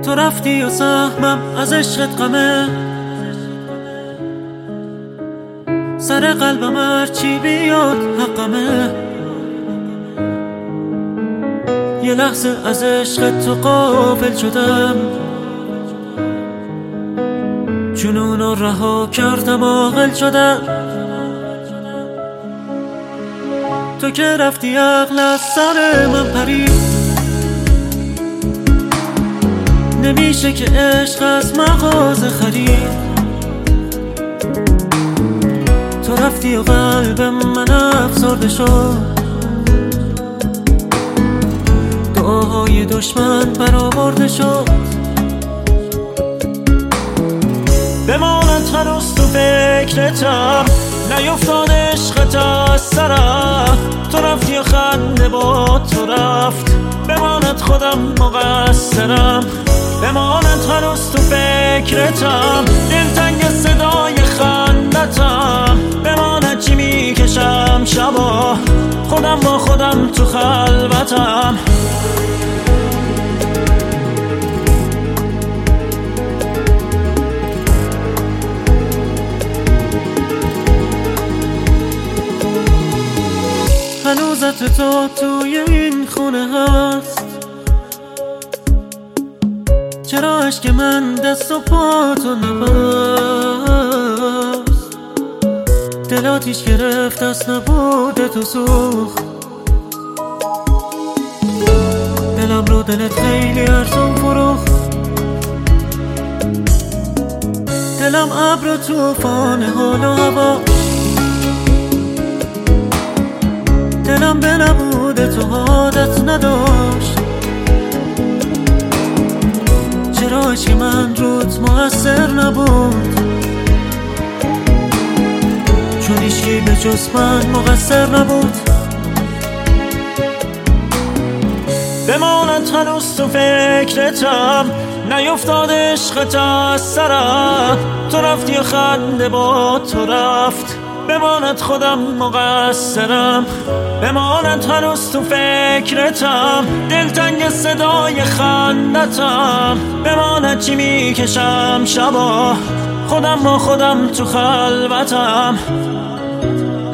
تو رفتی و سهمم از عشقت غمه، سر قلبم هرچی بیاد حقمه. یه لحظه از عشقت تو غافل شدم، جنون رو رها کردم عاقل شدم. تو که رفتی عقل از سر من پرید، نمیشه که عشق از مغازه خرید. تو رفتی و قلب من افسرده شد، دعاهای دشمن برآورده شد. بماند هنوز تو فکرتم، نیفتاد عشقت از سرم. تو رفتی و خنده با تو رفت، بماند خودم مقصرم. بماند هنوز تو فکرتم، دلتنگ صدای خندتم. بماند چی میکشم شبا، خودم با خودم تو خلوتم. هنوزت تو توی این خونه هست، چرا عشق من دست و پا تو نبست؟ دل آتیش گرفت از نبود تو سوخت، دلم رو دلت خیلی ارزون فروخت. دلم ابر و طوفان حال و هوا، دلم به نبود تو عادت نداشت. چرا عشق من روت مؤثر نبود؟ چون هیچکی به جز من مقصر نبود. بماند هنوز تو فکرتم، نیفتاد عشقت از سرم. تو رفتی و خنده با تو رفت، بماند خودم مقصرم. بماند هنوز تو فکرتم، دلتنگ صدای خندتم. بماند چی میکشم شبا، خودم با خودم تو خلوتم.